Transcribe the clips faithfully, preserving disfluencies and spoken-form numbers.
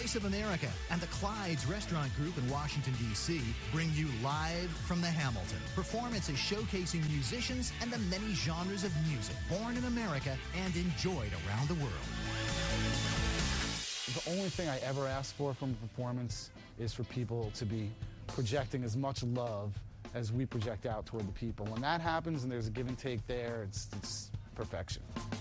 Voice of America and the Clyde's Restaurant Group in Washington, D C bring you live from the Hamilton. Performances showcasing musicians and the many genres of music born in America and enjoyed around the world. The only thing I ever ask for from a performance is for people to be projecting as much love as we project out toward the people. When that happens and there's a give and take there, it's, it's perfection.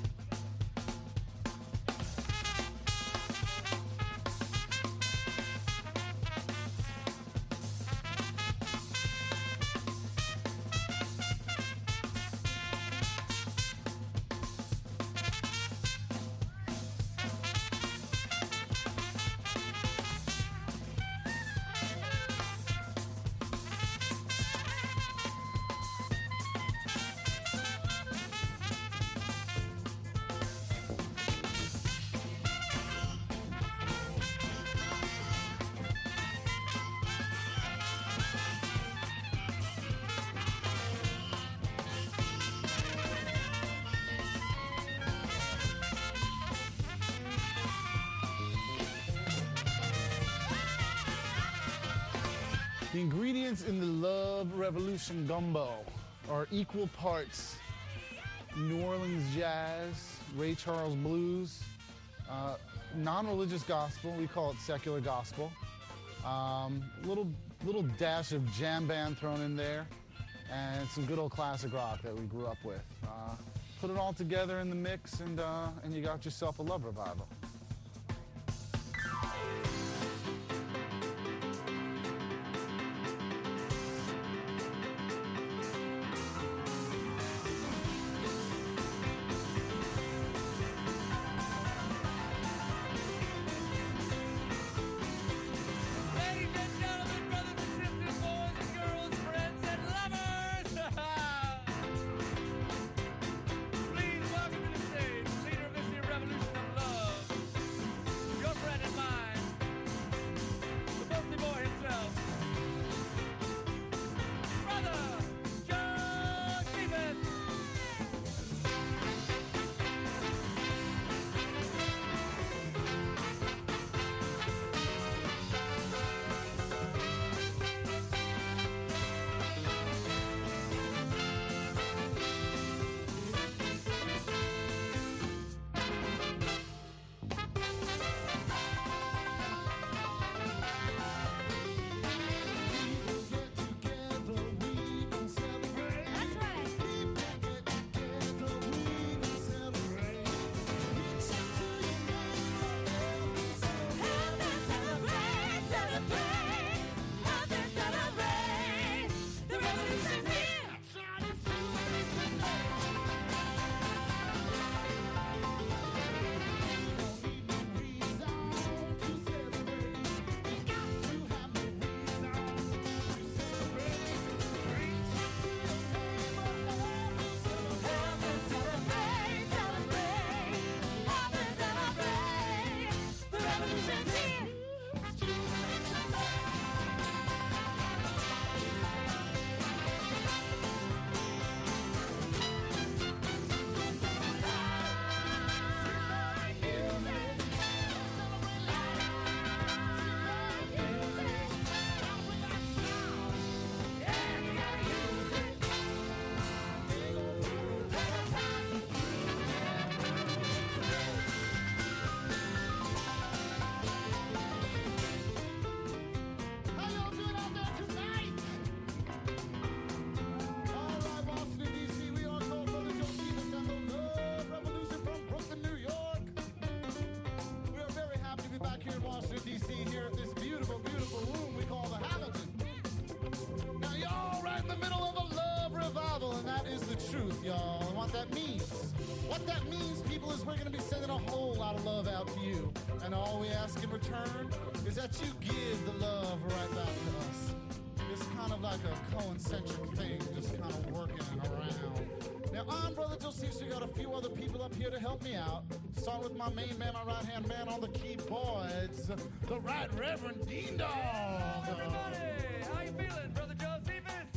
The ingredients in the Love Revolution gumbo are equal parts New Orleans jazz, Ray Charles blues, uh, non-religious gospel, we call it secular gospel, um, little, little dash of jam band thrown in there, and some good old classic rock that we grew up with. Uh, put it all together in the mix and, uh, and you got yourself a love revival. Y'all, and what that means, what that means, people, is we're going to be sending a whole lot of love out to you, and all we ask in return is that you give the love right back to us. It's kind of like a concentric thing, just kind of working around. Now, I'm Brother Josephus. We got a few other people up here to help me out. Start with my main man, my right-hand man on the keyboards, the Right Reverend Dean Dog. Everybody, how you feeling, Brother Josephus?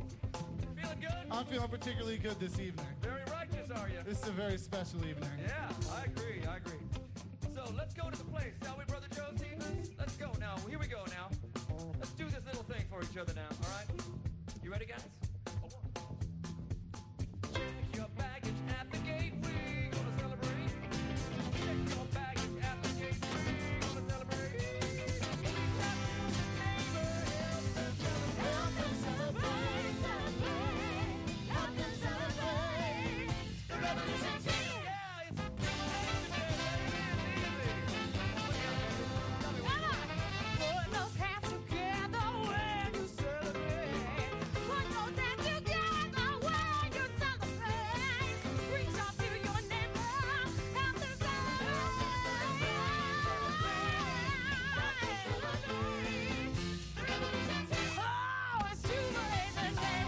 Feeling good? I'm feeling particularly good this evening. Very righteous, are you? This is a very special evening. Yeah, I agree, I agree. So, So let's go to the place, shall we, Brother Josephus? Let's go now. Here we go now. Let's do this little thing for each other now, all right? You ready, guys? Check your baggage at the gate. We're gonna celebrate. Check your baggage at the gate. We're gonna celebrate. Reach out to your neighbor. Help them celebrate. Help them celebrate. The revolution team. Yeah, it's a revolution day. It is easy. Tell me what you want. Put those hands together when you celebrate. Put those hands together when you celebrate. Reach out to your neighbor. Help them celebrate. Oh, it's Jubilation Day.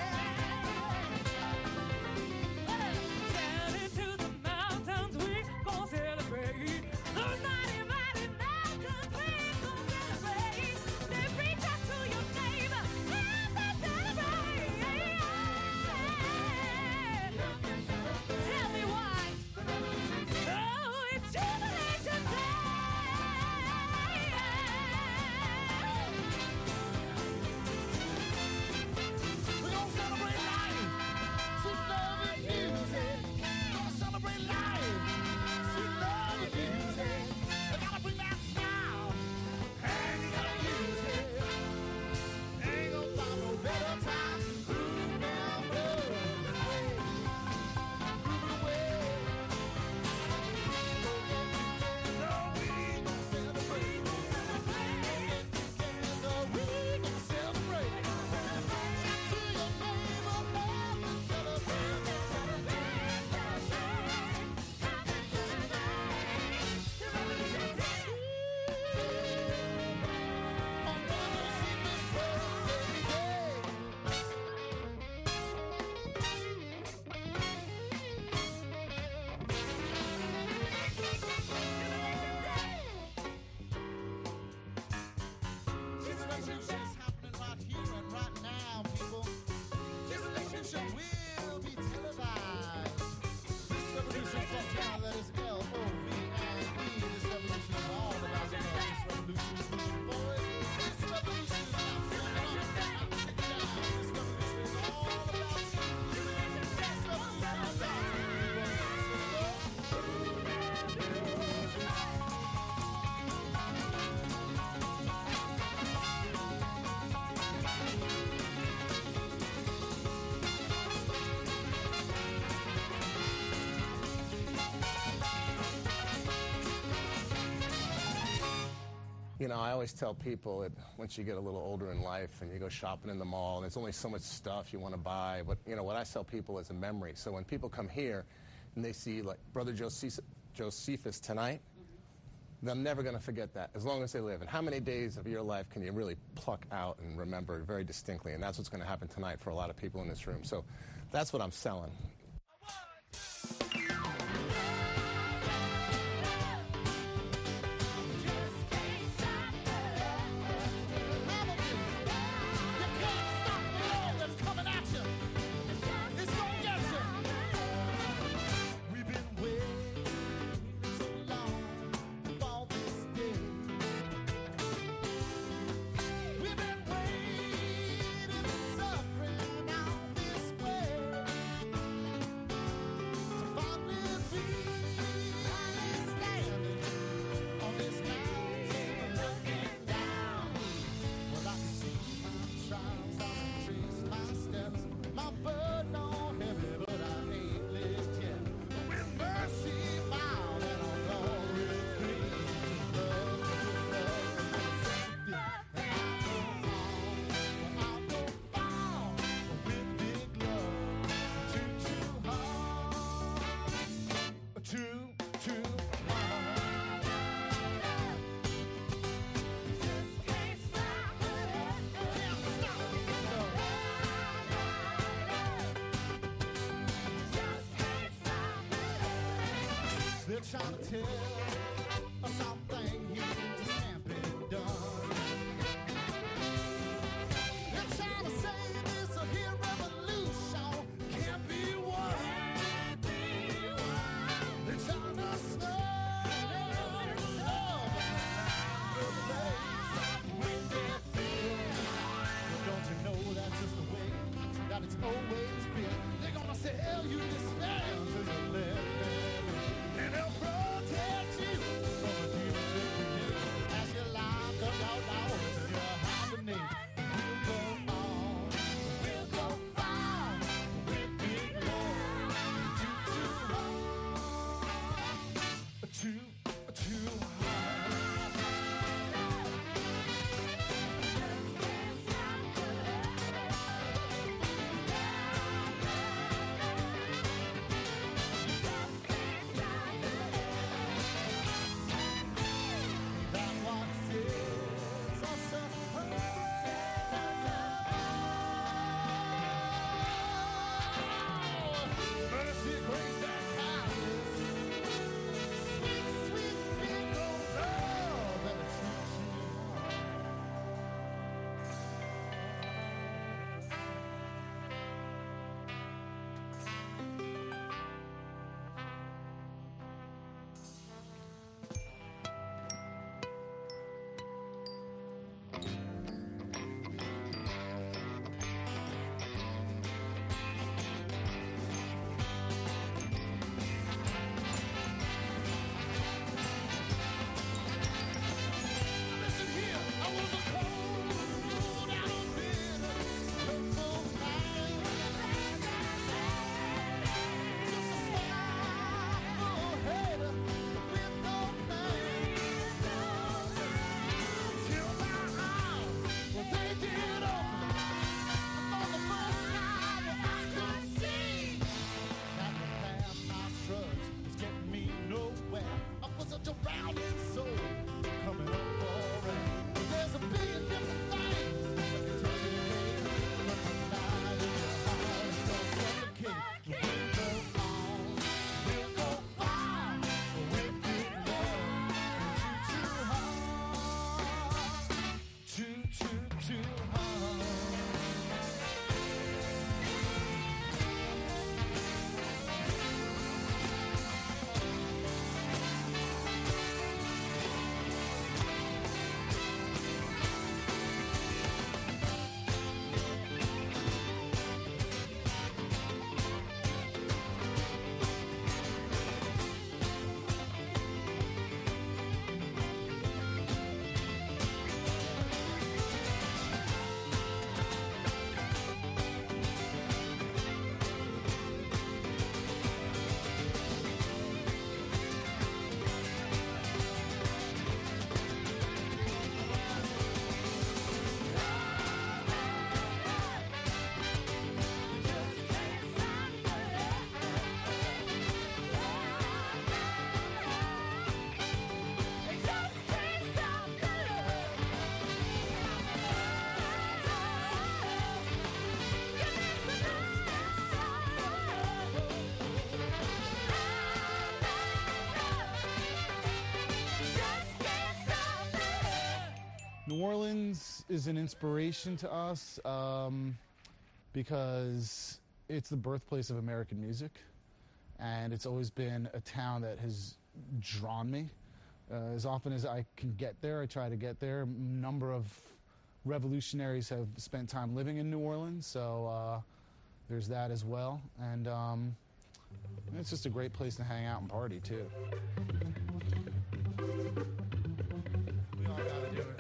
Down into the mountains we gon' celebrate. Those mighty, mighty mountains we gon' celebrate. They reach out to your neighbor and they celebrate. Tell me why. Oh, it's Jubilation Day. We're gonna celebrate life. Sweet love and music. Gonna celebrate life. Sweet love and music. I gotta bring that smile. And you gotta use it. Ain't gonna find no better time to groove down blues. Groove it away. So we gonna celebrate. Together we gonna celebrate. Shout to your neighbor, help them celebrate. I'm gonna sing this birthday day. This revolution is happening right here and right now, people. This revolution will be televised. This revolution from Canada, that is L O V I E. This revolution is all about the love. This revolution is moving forward. This revolution is not slowing up, not sitting down. This revolution is all about you. This revolution is about you, brothers and sisters. You know, I always tell people that once you get a little older in life and you go shopping in the mall, and there's only so much stuff you want to buy. But, you know, what I tell people is a memory. So when people come here and they see, like, Brother Joseph- Josephus tonight, they're never going to forget that as long as they live. And how many days of your life can you really pluck out and remember very distinctly? And that's what's going to happen tonight for a lot of people in this room. So that's what I'm selling. You can't stop the love that's coming at you. It's gonna get you. We've been waiting so long for this day. We've been waiting and suffering out this way. To finally be standing on this mountain looking down. Well, I can see my trials, I can trace my steps. My burden all heavy, but I ain't lived yet. With mercy found and on glory free. Love to love and safety, and I go on. Well, I'll go far with big love. Too, too hard. Too, too hard. Can't stop the love. They're trying to tell us something here just can't be done. They're trying to say this here revolution can't be won. They're trying to slow always been. They're gonna sell you despair until you live, and they'll protect you from the demons in you as you lie up out hours and you're hibernate. We'll go on, we'll go far with big love. Too, too, too hard. Listen here, I was a cold out of bed, local man. Just a smile head with no pain. Till my eyes, well they did open for the first time I could see that the path I trudged was getting me nowhere. I was a drowning soul coming up for air. There's a billion different things that can turn your head, but tonight in your eyes don't suffocate. We'll go on, we'll go far with big love. Too, too hard, too, too, too hard. New Orleans is an inspiration to us um, because it's the birthplace of American music, and it's always been a town that has drawn me. Uh, as often as I can get there, I try to get there. A number of revolutionaries have spent time living in New Orleans, so uh, there's that as well. And um, it's just a great place to hang out and party, too. We all gotta do it.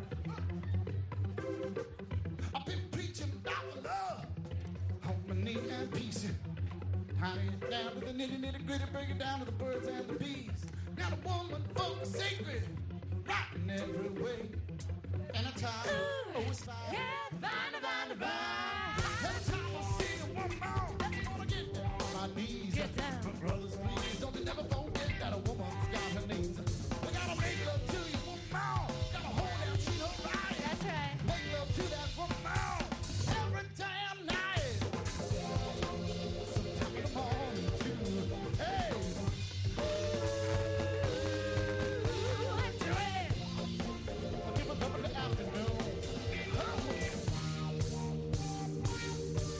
I've been preaching about the love, harmony and peace. Tying it down to the nitty nitty gritty, break it down to the birds and the bees. Now the woman folk is sacred, right in every way. And a time, oh it's fine. Yeah, fine, fine, fine. Every time I see a woman, I'm gonna get down on my knees. Get down. But brothers, please don't you never forget that a woman's got her needs. We gotta make love to you, woman. Gotta hold down, treat her right. That's right. Make love to that woman every damn night. Sometime in the morning too. Hey, Do it. give her love in the afternoon.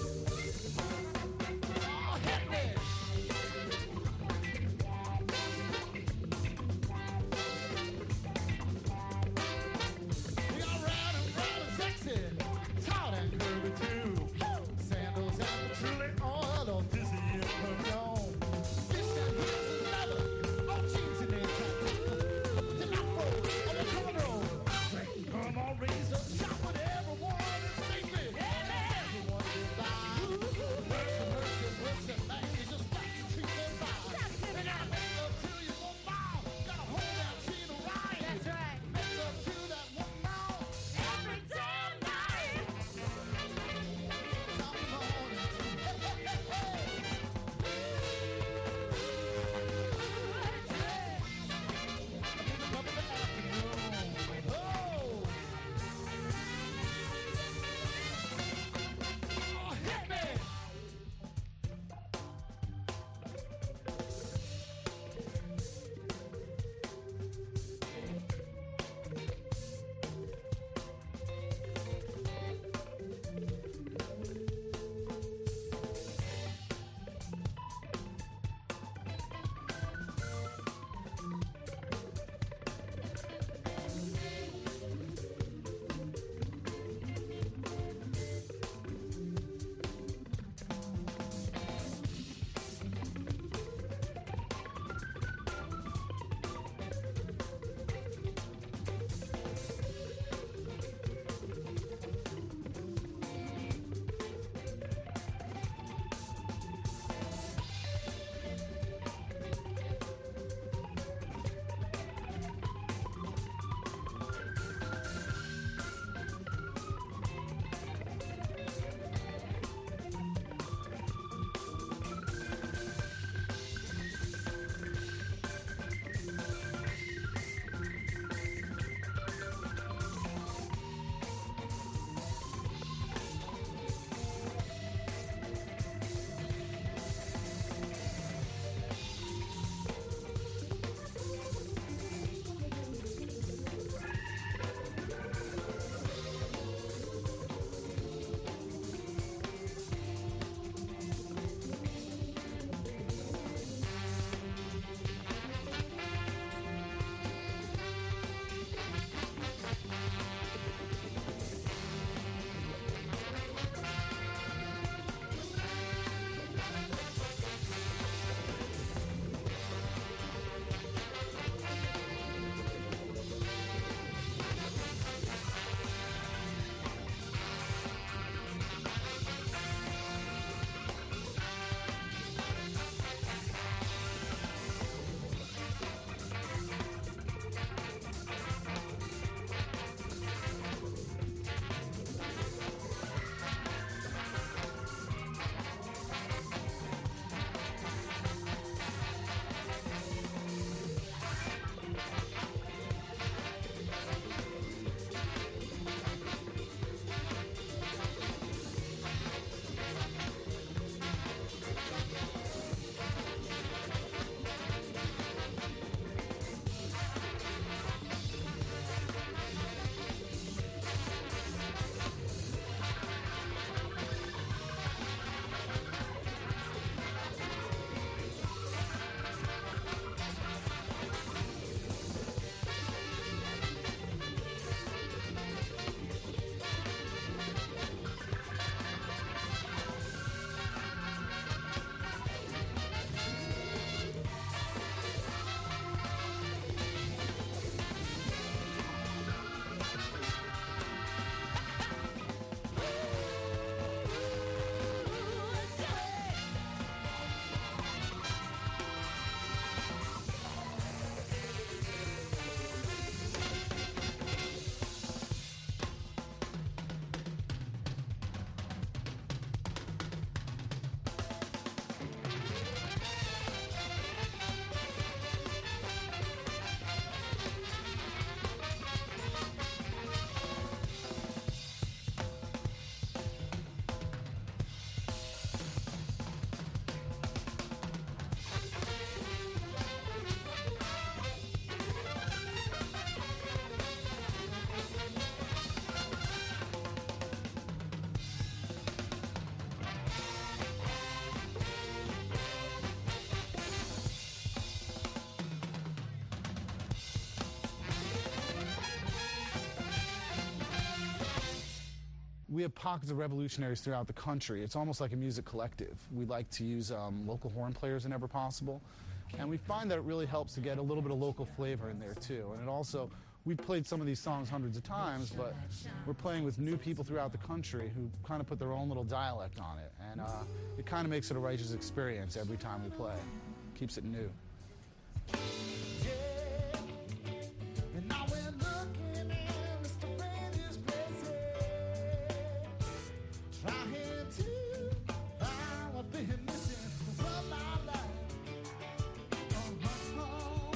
we have pockets of revolutionaries throughout the country. It's almost like a music collective. We like to use um, local horn players whenever possible. And we find that it really helps to get a little bit of local flavor in there, too. And it also, we've played some of these songs hundreds of times, but we're playing with new people throughout the country who kind of put their own little dialect on it. And uh, it kind of makes it a righteous experience every time we play. Keeps it new. And now we're looking in Mister Brady's places, trying to find what they're missing from our life. Uh-huh.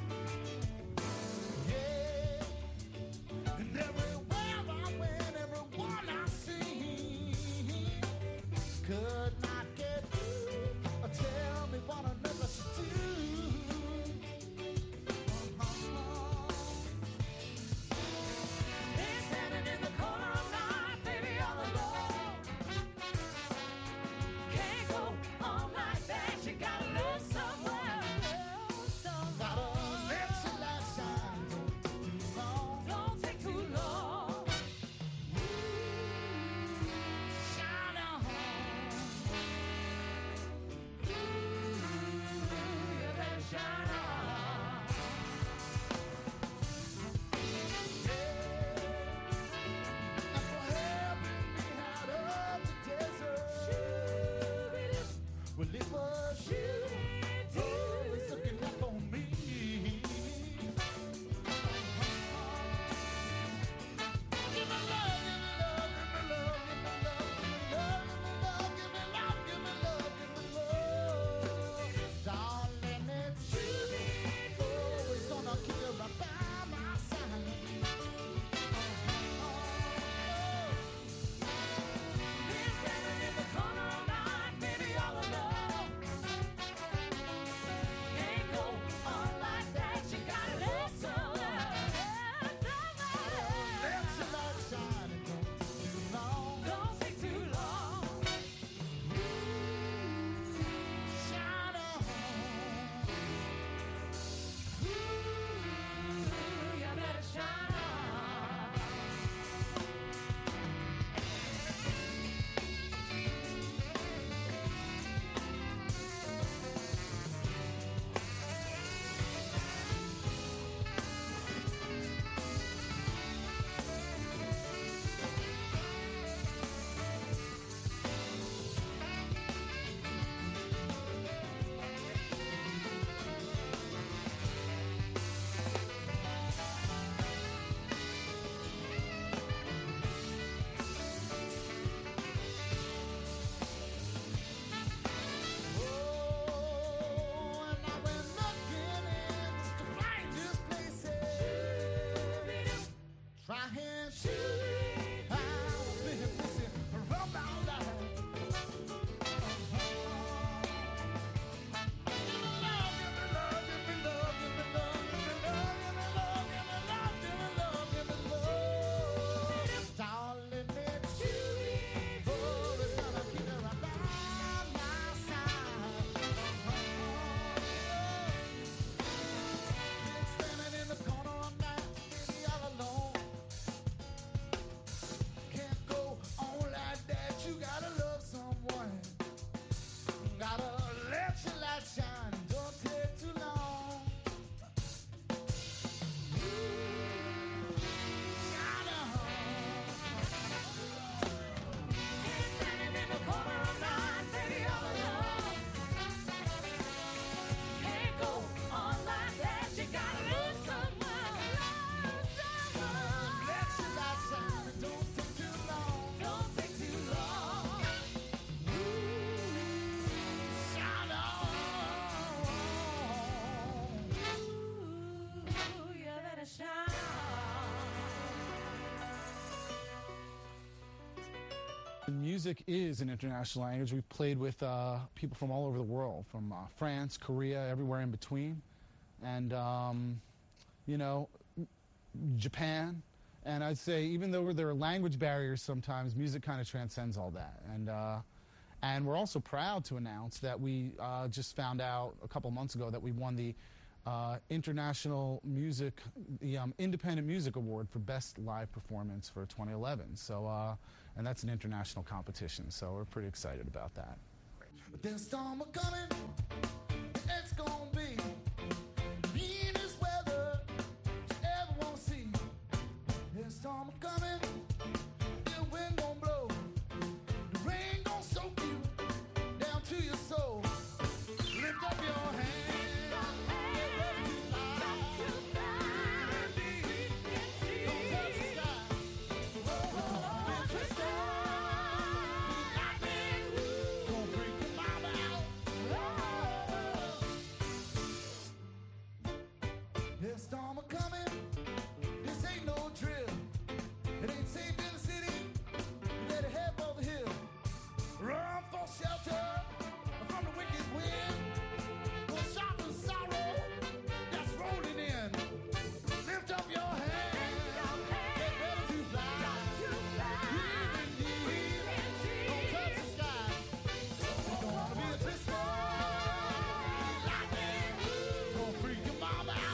Yeah. And everywhere I went, everyone I see could not get through or tell me what another should do. Well, it was you, always looking up on me. Give me love, give me love, give me love, give me love, give me love, give me love, give me love, give me love. Darling, it's you, always gonna keep you right by my side. Been standing in the corner all night, baby, all alone. Music is an international language. We've played with uh, people from all over the world, from uh, France, Korea, everywhere in between, and um, you know, Japan. And I'd say, even though there are language barriers sometimes, music kind of transcends all that. And uh, and we're also proud to announce that we uh, just found out a couple months ago that we won the uh, International Music, the um, Independent Music Award for Best Live Performance for twenty eleven. So, uh, and that's an international competition, so we're pretty excited about that. There's a storm a coming, it's gonna be the meanest weather you ever wanna see. There's a storm a coming, the wind gonna blow, the rain gonna soak you down to your soul. Lift up your hand, get ready to fly. Indeed, don't touch the sky. Oh, oh, oh, it's twisted. Gonna freak your mama out. There's a storm a coming. This ain't no drill. It ain't safe in the city. You better head for the hill. Run for shelter from the wicked wind. For shock and sorrow that's rolling in. Lift up your hand. Get ready to fly. Breathe indeed. Don't touch the sky. Gonna be a twister. Lightning. Gonna freak your mama out.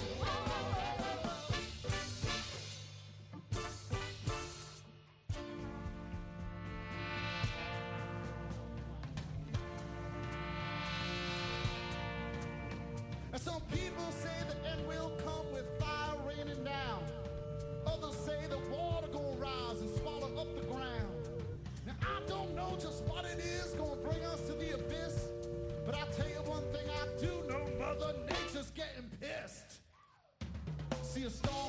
And some people say the end will come with fire raining down. Others say the water gonna rise and swallow up the ground. Now I don't know just what it is gonna bring us to the abyss, but I tell you one thing I do know: Mother Nature's getting pissed. See a storm